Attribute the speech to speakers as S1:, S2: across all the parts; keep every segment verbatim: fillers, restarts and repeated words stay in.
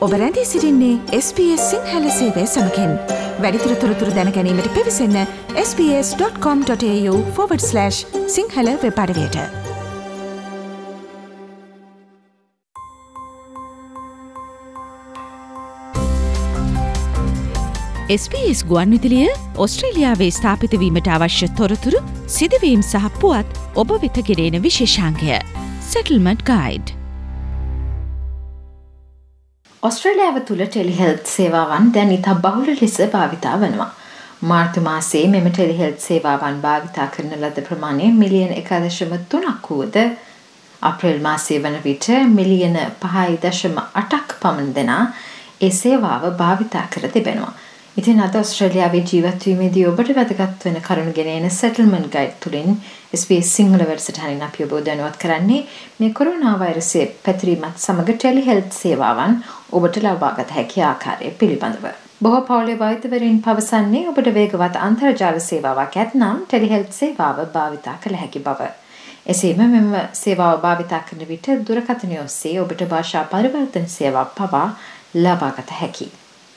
S1: ඔබ රැඳී සිටින්නේ එස් බී එස් සිංහල සේවය සමඟින්. වැඩිදුර තොරතුරු දැන ගැනීමට පිවිසන්න S B S dot com dot AU forward slash Sinhala web අඩවියට. එස් බී එස් ගුවන් විදුලිය ඔස්ට්‍රේලියාවේ ස්ථාපිත වීමට අවශ්‍ය තොරතුරු සිදුවීම් සහ පුවත් ඔබ වෙත ගෙනෙන විශේෂාංගය. Settlement Guide.
S2: ඔස්ට්‍රේලියාව තුළ ටෙලිහෙල්ත් සේවාවන් දැන් ඉතා බහුල ලෙස භාවිතා වනවා. මාර්තු මාසයේ මෙම ටෙලිහෙල්ත් සේවාවන් භාවිතා කරන ලද ප්‍රමාණය මිලියන එක දශම තුනක් වුවද අප්‍රේල් මාසයේ වන විට මිලියන පහයි දශම අටක් පමණ දෙනා ඒ සේවාව භාවිතා කර තිබෙනවා. ඉතින් අද ඔස්ට්‍රේලියාවේ ජීවත් වීමේදී ඔබට වැදගත් වෙන කරුණු ගෙන එන Settlement Guide තුලින් එස් බී එස් සිංහල වැඩසටහනින් අපි ඔබ දැනුවත් කරන්නේ මේ කොරෝනා වෛරසයේ පැතිරීමත් සමග ටෙලිහෙල්ත් සේවාවන් ඔබට ලබාගත හැකි ආකාරය පිළිබඳව. බොහෝ පවුලේ වෛද්‍යවරින් පවසන්නේ ඔබට වේගවත් අන්තර්ජාල සේවාවක් ඇතනම් ටෙලිහෙල්ත් සේවාව භාවිතා කළ හැකි බව. එසේම මෙම සේවාව භාවිතා කරන විට දුරකථනය ඔස්සේ ඔබට භාෂා පරිවර්තන සේවා පවා ලබාගත හැකියි.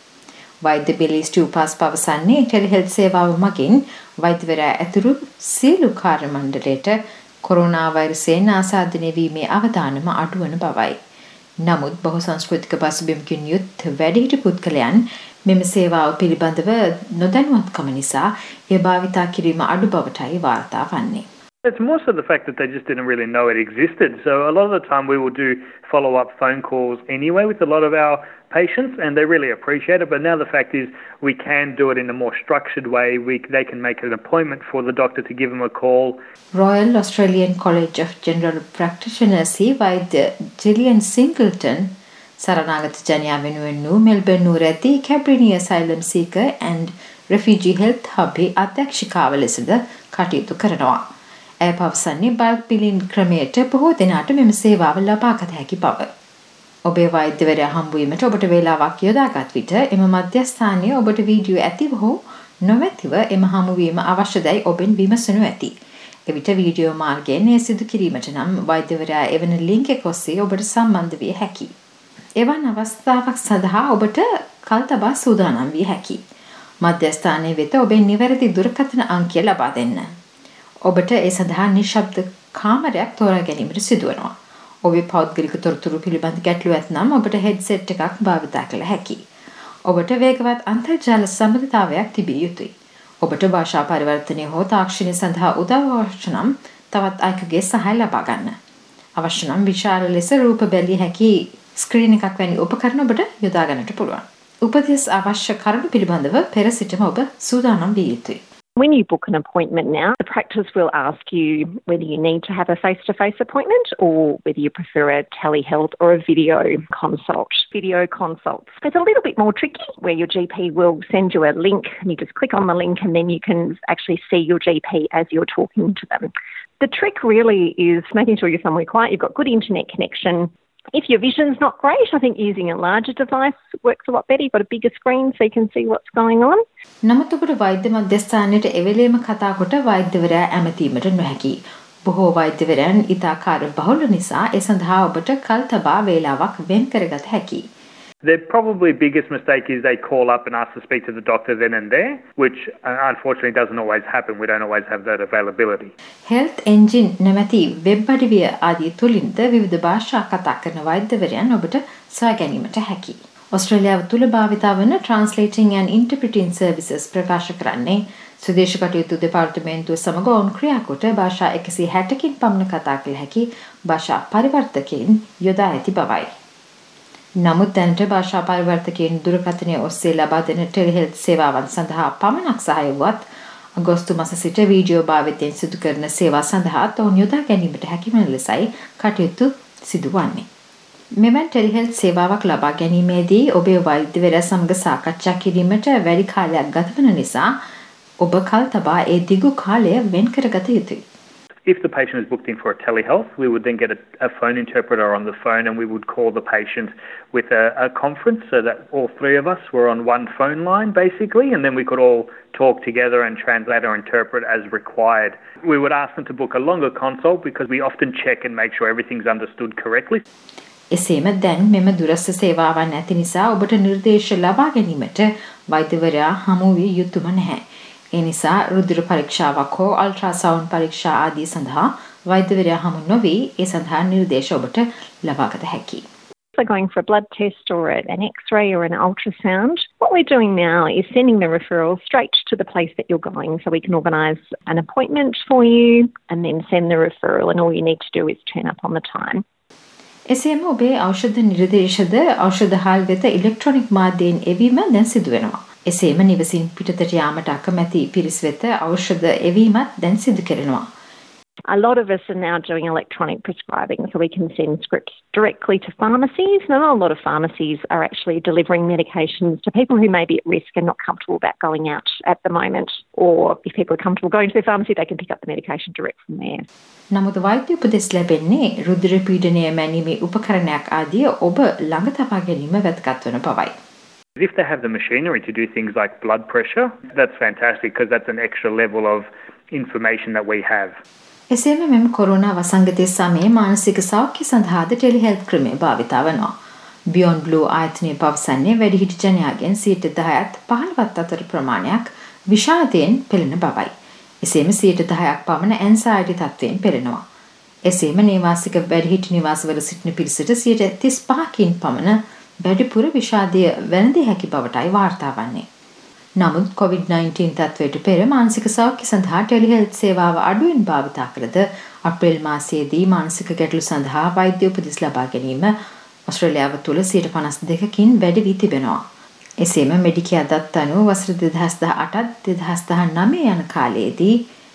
S2: වෛද්‍ය බිලි ස්ටිව්පාස් පවසන්නේ ටෙලිහෙල්ත් සේවාව මගින් වෛද්‍යවරයා ඇතුළු සියලු කාර්ය මණ්ඩලයට කොරෝනා වෛරසයෙන් ආසාදනය වීමේ අවදානම අඩුවන බවයි. නමුත් බහු සංස්කෘතික පසුබිමකින් යුත් වැඩිහිටි පුද්ගලයන් මෙම සේවාව පිළිබඳව නොදැනුවත්කම නිසා එය භාවිතා කිරීම අඩු බවටයි වාර්තා වන්නේ.
S3: It's more so the fact that they just didn't really know it existed. So a lot of the time we will do follow-up phone calls anyway with a lot of our patients and they really appreciate it. But now the fact is we can do it in a more structured way. We, they can make an appointment for the doctor to give them a call.
S2: Royal Australian College of General Practitioners වෛද්‍ය Gillian Singleton සරණාගත ජනයා වෙනුවෙන් වූ Melbourne නුවර ඇති Cabrini Asylum Seeker and Refugee Health Hub අධ්‍යක්ෂිකාව ලෙසද කටයුතු කරනවා. ඇය පවසන්නේ බල්ක් බිලින් ක්‍රමයට බොහෝ දෙනාට මෙම සේවාව ලබාගත හැකි බව. ඔබේ වෛද්‍යවරයා හම්බුවීමට ඔබට වේලාවක් යොදාගත් විට එම මධ්‍යස්ථානයේ ඔබට වීඩියෝ ඇතිව හෝ නොමැතිව එම හමුවීම අවශ්‍යදයි ඔබෙන් විමසනු ඇති. එවිට වීඩියෝ මාර්ගයෙන් එය සිදු කිරීමට නම් වෛද්‍යවරයා එවන ලින්ක් එක ඔස්සේ ඔබට සම්බන්ධ විය හැකියි. එවන් අවස්ථාවක් සඳහා ඔබට කල් තබා සූදානම් විය හැකියි. මධ්‍යස්ථානයේ වෙත ඔබේ නිවැරදි දුරකථන අංකය ලබා දෙන්න. ඔබට ඒ සඳහා නිශ්ශබ්ද කාමරයක් තෝරා ගැනීමට සිදුවනවා. ඔබේ පෞද්ගලික තොරතුරු පිළිබඳ ගැටලු ඇතනම් ඔබට හෙඩ්සෙට් එකක් භාවිතා කළ හැකියි. ඔබට වේගවත් අන්තර්ජාල සම්බන්ධතාවයක් තිබිය යුතුයි. ඔබට භාෂා පරිවර්තනය හෝ තාක්ෂණය සඳහා උදව් අවශ්‍ය නම් තවත් අයෙකුගේ සහාය ලබා ගන්න. අවශ්‍ය නම් විශාල ලෙස රූප බැලිය හැකි ස්ක්‍රීන් එකක් වැනි උපකරණ ඔබට යොදා ගන්නට පුළුවන්. උපදෙස් අවශ්‍ය කරුණු පිළිබඳව පෙර සිටම ඔබ සූදානම් විය යුතුයි.
S4: When you book an appointment now, the practice will ask you whether you need to have a face-to-face appointment or whether you prefer a telehealth or a video consult. Video consults. It's a little bit more tricky where your G P will send you a link and you just click on the link and then you can actually see your G P as you're talking to them. The trick really is making sure you're somewhere quiet, you've got good internet connection. If your vision's not great, I think using a larger device works a lot better. You've got a bigger screen so you can see what's going on.
S2: නමුත් ඔබට වෛද්‍ය මධ්‍යස්ථානයට එවෙලෙම කතා කොට වෛද්‍යවරයා ඇමතීමට නොහැකි. බොහෝ වෛද්‍යවරයන් ඉතා කාර්ය බහුල නිසා ඒ සඳහා ඔබට කල් තබා වේලාවක් වෙන් කරගත හැකියි.
S3: The probably biggest mistake is they call up and ask to speak to the doctor then and there, which uh, unfortunately doesn't always happen. We don't always have that availability.
S2: Health Engine නැමැති web අඩවිය ආදී තුලින්ද විවිධ භාෂා කතා කරන වෛද්‍යවරයන් ඔබට සොයා ගැනීමට හැකියි. ඔස්ට්‍රේලියාව තුල භාවිතා වන Translating and Interpreting Services ප්‍රකාශ කරන්නේ ස්වදේශ කටයුතු දෙපාර්තමේන්තුව සමග ඔවුන් ක්‍රියා කොට භාෂා එකසිය හැටකින් පමණ කතා කළ හැකි භාෂා පරිවර්තකයන් යොදා ඇති බවයි. නමුත් දැනට භාෂා පරිවර්තකයන් දුරකථනය ඔස්සේ ලබා දෙන ටෙලිහෙල්ත් සේවාවන් සඳහා පමණක් සහාය වුවත් අගෝස්තු මාස සිට වීඩියෝ භාවිතයෙන් සිදු කරන සේවා සඳහා ඔවුන් යොදා ගැනීමට හැකි වන ලෙසයි කටයුතු සිදුවන්නේ. මෙවන් ටෙලිහෙල්ත් සේවාවක් ලබා ගැනීමේදී ඔබේ වෛද්‍යවරයා සමග සාකච්ඡා කිරීමට වැඩි කාලයක් ගත වන නිසා ඔබ කල් තබා ඒ දිගු කාලය වෙන් කරගත යුතුයි.
S3: If the patient is booked in for a telehealth, we would then get a, a phone interpreter on the phone and we would call the patient with a, a conference so that all three of us were on one phone line basically, and then we could all talk together and translate or interpret as required. We would ask them to book a longer consult because we often check and make sure everything's understood correctly.
S2: එසේම දැන් මෙම දුරස්ථ සේවාවන් නැති නිසා ඔබට නිර්දේශ ලබා ගැනීමට වෛද්‍යවරයා හමු විය යුතුම නැහැ. ඒ නිසා රුධිර පරීක්ෂාවක් හෝ අල්ට්‍රාසවුන්ඩ් පරීක්ෂා ආදී සඳහා වෛද්‍යවරයා හමු නොවි ඒ සඳහා නිර්දේශ ඔබට ලබාගත හැකියි.
S4: For going for a blood test or an x-ray or an ultrasound, what we're doing now is sending the referral straight to the place that you're going, so we can organise an appointment for you and then send the referral, and all you need to do is turn up on the time.
S2: එසේම ඔබේ ඖෂධ නිර්දේශද ඖෂධ හාල් වෙත ඉලෙක්ට්‍රොනික මාධ්‍යයෙන් එවීම දැන් සිදු වෙනවා. එසේම නිවසින් පිටතට යාමට අකමැති පිරිස් වෙත ඖෂධ එවීමත් දැන් සිදු කරනවා.
S4: A lot of us are now doing electronic prescribing, so we can send scripts directly to pharmacies. And a lot of pharmacies are actually delivering medications to people who may be at risk and not comfortable about going out at the moment. Or if people are comfortable going to their pharmacy, they can pick up the medication direct from there.
S2: නමුත් වෛද්‍ය උපදෙස් ලැබෙන්නේ රුධිර පීඩනය මැනීමේ උපකරණයක් ආදිය ඔබ ළඟ තබා ගැනීම වැදගත් වන බවයි.
S3: If they have the machinery to do things like blood pressure, that's fantastic because that's an extra level of information that we have.
S2: එසේම මෙම කොරෝනා වසංගතය සමයේ මානසික සෞඛ්‍ය සඳහාද ටෙලිහෙල්ත් ක්‍රමය භාවිතා වනවා. Beyond Blue ආයතනය පවසන්නේ වැඩිහිටි ජනයාගෙන් සියයට දහයත් පහළොවත් අතර ප්‍රමාණයක් විෂාදයෙන් පෙළෙන බවයි. එසේම සියයට දහයක් පමණ ඇන්සයිටි තත්ත්වයෙන් පෙළෙනවා. එසේම නේවාසික වැඩිහිටි නිවාසවල සිටින පිරිසට සියයට තිස් පහකින් පමණ වැඩිපුර විෂාදය වැළඳිය හැකි බවටයි වාර්තා වන්නේ. නමුත් කොවිඩ් නයින්ටීන් තත්ත්වයට පෙර මානසික සෞඛ්‍ය සඳහා ටෙලිහෙල්ත් සේවාව අඩුවෙන් භාවිතා කළද අප්‍රේල් මාසයේදී මානසික ගැටලු සඳහා වෛද්‍ය උපදෙස් ලබා ගැනීම ඔස්ට්‍රේලියාව තුළ සියයට පනස් දෙකකින් වැඩි වී තිබෙනවා. එසේම මෙඩිකෙයා දත් අනුව වසර දෙදහස් දහඅටත් දෙදහස් දහනවය යන කාලයේදී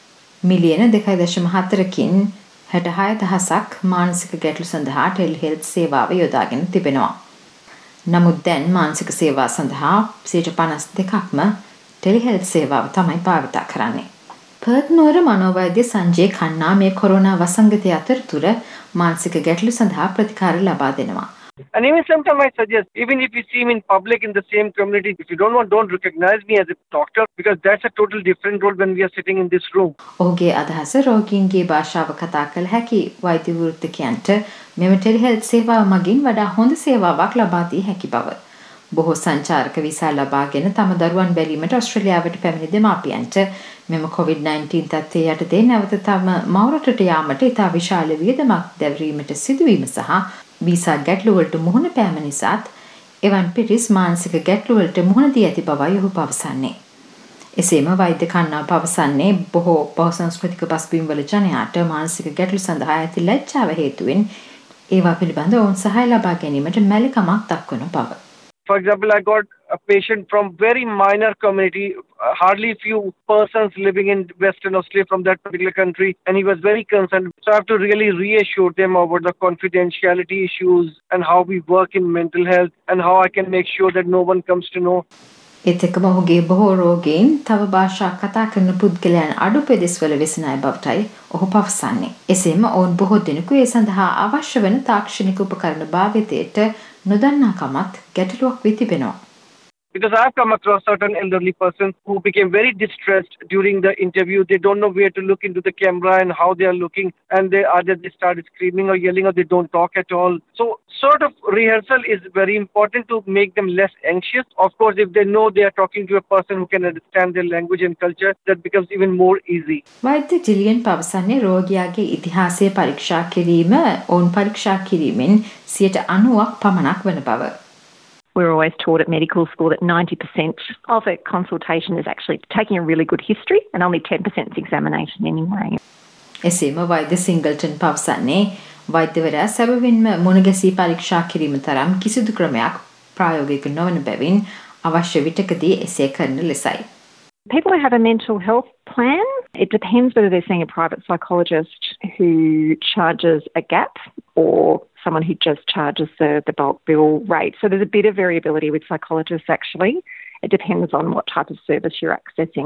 S2: මිලියන දෙකයි දශම හතරකින් හැටහය දහසක් මානසික ගැටලු සඳහා ටෙලිහෙල්ත් සේවාව යොදාගෙන තිබෙනවා. නමුත් දැන් මානසික සේවා සඳහා සියයට පනස් දෙකක්ම ටෙලිහෙල්ත් සේවාව තමයි භාවිතා කරන්නේ. පර්ත් නුවර මනෝවෛද්‍ය සංජය කන්නා මේ කොරෝනා වසංගතය අතරතුර මානසික ගැටලු සඳහා ප්‍රතිකාර ලබා දෙනවා.
S5: And even sometimes I suggest, even if you see me in public in the same community, if you don't want, don't recognize me as a doctor because that's a total different role when we are sitting in this room.
S2: ඔහුගේ අදහස රෝගීන්ගේ භාෂාව කතා කළ හැකි වෛද්‍ය වෘත්තිකයන්ට මෙම ටෙලිහෙල්ත් සේවාව මගින් වඩා හොඳ සේවාවක් ලබා දී හැකි බව. බොහෝ සංචාරක වීසා ලබාගෙන තම දරුවන් බැලීමට ඔස්ට්‍රේලියාවට පැමිණි දෙමාපියන්ට මෙම කොවිඩ් නයින්ටීන් තත්ත්වය යටතේ නැවත තම මවරටට යාමට ඉතා විශාල වියදමක් දැරීමට සිදුවීම සහ වීසා ගැටලුවලට මුහුණ පෑම නිසාත් එවන් පිරිස් මානසික ගැටලුවලට මුහුණ දී ඇති බවයි ඔහු පවසන්නේ. එසේම වෛද්‍ය කන්නා පවසන්නේ බොහෝ බහුසංස්කෘතික පසුබිම්වල ජනයාට මානසික ගැටලු සඳහා ඇති ලැජ්ජාව හේතුවෙන් ඒවා පිළිබඳ ඔවුන් සහාය ලබා ගැනීමට මැලිකමක් දක්වන බව.
S5: For example, I got a patient from very minor community, uh, hardly few persons living in Western Australia from that particular country, and he was very concerned. So I have to really reassure them about the confidentiality issues and how we work in mental health and how I can make sure that no one comes to know.
S2: ඒත් එක්කම ඔහුගේ බොහෝ රෝගීන් තව භාෂා කතා කරන පුද්ගලයන් අඩු පෙදෙස්වල වෙසෙන අය බවටයි ඔහු පවසන්නේ. එසේම ඔවුන් බොහෝ දෙනෙකු ඒ සඳහා අවශ්‍ය වන තාක්ෂණික උපකරණ භාවිතයට නොදන්නාකමත් ගැටලුවක් වී තිබෙනවා.
S5: Because I've come across certain elderly persons who became very distressed during the interview. They don't know where to look into the camera and how they are looking, and they either they started screaming or yelling or they don't talk at all. So sort of rehearsal is very important to make them less anxious. Of course, if they know they are talking to a person who can understand their language and culture, that becomes even more easy.
S2: වෛද්‍ය ජිලියන් පවසන්නේ රෝගියාගේ ඉතිහාසය පරීක්ෂා කිරීම ඔවුන් පරීක්ෂා කිරීමෙන් සියයට අනූවක් පමණක් වන බව.
S4: We're always taught at medical school that ninety percent of a consultation is actually taking a really good history and only ten percent is examination anyway.
S2: එසේම වෛද්‍ය සිංගල්ටන් පවසන්නේ වෛද්‍යවරයා සැබවින්ම මුණගැසී පරීක්ෂා කිරීම තරම් කිසිදු ක්‍රමයක් ප්‍රායෝගික නොවන බැවින් අවශ්‍ය විටකදී එසේ කරන ලෙසයි.
S4: People who have a mental health plan, it depends whether they're seeing a private psychologist who charges a gap or someone who just charges the, the bulk bill rate. So there's a bit of variability with psychologists actually. It depends on what type of service you're accessing.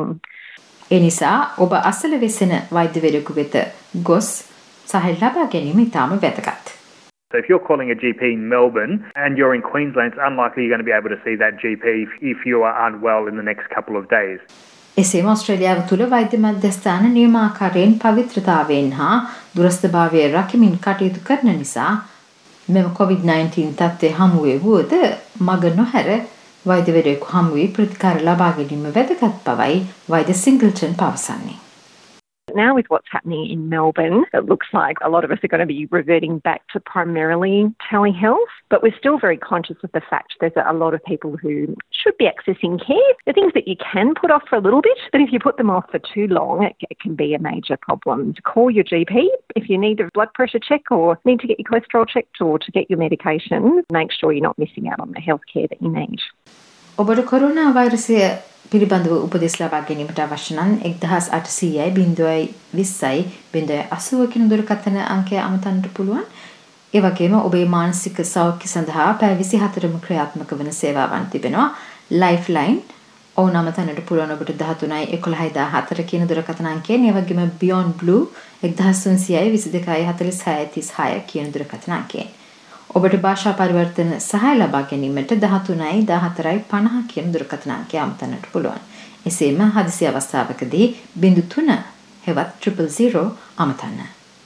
S2: එනිසා ඔබ අසල වෙසෙන වෛද්‍යවරයෙකු වෙත ගොස් සහාය ලබා ගැනීම ඉතාම වැදගත්.
S3: So if you're calling a G P in Melbourne and you're in Queensland, it's unlikely you're going to be able to see that G P if, if you are unwell in the next couple of days.
S2: එසේම ඔස්ට්‍රේලියාව තුළ වෛද්‍ය මධ්‍යස්ථාන නියමාකාරයෙන් පවිත්‍රතාවයෙන් හා දුරස්ථභාවය රකිමින් කටයුතු කරන නිසා මෙම Covid nineteen තත්ත්වය හමුවේ වුවද මග නොහැර වෛද්‍යවරයෙකු හමු වී ප්‍රතිකාර ලබා ගැනීම වැදගත් බවයි වෛද්‍ය සිංගල්ටන් පවසන්නේ.
S4: Now with what's happening in Melbourne, it looks like a lot of us are going to be reverting back to primarily telehealth, but we're still very conscious of the fact there's a lot of people who should be accessing care. The things that you can put off for a little bit, but if you put them off for too long, it, it can be a major problem. Call your G P if you need a blood pressure check or need to get your cholesterol checked or to get your medication. Make sure you're not missing out on the health care that you need.
S2: ඔබට corona වෛරසය පිළිබඳව උපදෙස් ලබා ගැනීමට අවශ්‍ය නම් එක්දහස් අටසීයයි බිංදුවයි විස්සයි බිංදුවයි අසූව කියන දුරකථන අංකය අමතන්නට පුළුවන්. ඒ වගේම ඔබේ මානසික සෞඛ්‍ය සඳහා පැය විසිහතරම ක්‍රියාත්මක වන සේවාවන් තිබෙනවා. ලයිෆ්ලයින් ඕන අමතන්නට පුළුවන් ඔබට දහතුනයි එකොළහයි දාහතර කියන දුරකථන අංකයෙන්. ඒ වගේම බියොන්ඩ් බ්ලූ එක්දහස් තුන්සියයි විසිදෙකයි හතළිස්හයයි තිස්හය කියන දුරකථන අංකයෙන්. ඔබට භාෂා පරිවර්තන සහාය ලබා ගැනීමට දහතුනයි දාහතරයි පනහ කියන දුරකථන අංකය අමතන්නට පුළුවන්. එසේම හදිසි අවස්ථාවකදී බිංදු තුන හෙවත් ත්‍රිපල් සීරෝ අමතන්න.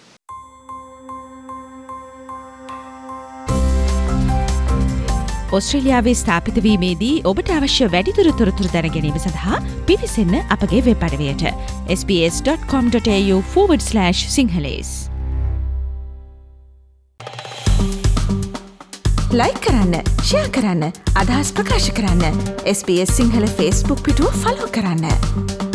S1: ඔස්ට්‍රේලියාවේ ස්ථාපිත වීමේදී ඔබට අවශ්‍ය වැඩිදුර තොරතුරු දැන ගැනීම සඳහා පිවිසෙන්න අපගේ වෙබ් අඩවියට s b s dot com dot a u forward slash sinhalese. Like කරන්න, ෂෙයා කරන්න, අදහස් ප්‍රකාශ කරන්න. S B S Sinhala Facebook පිටුව ෆලෝ කරන්න.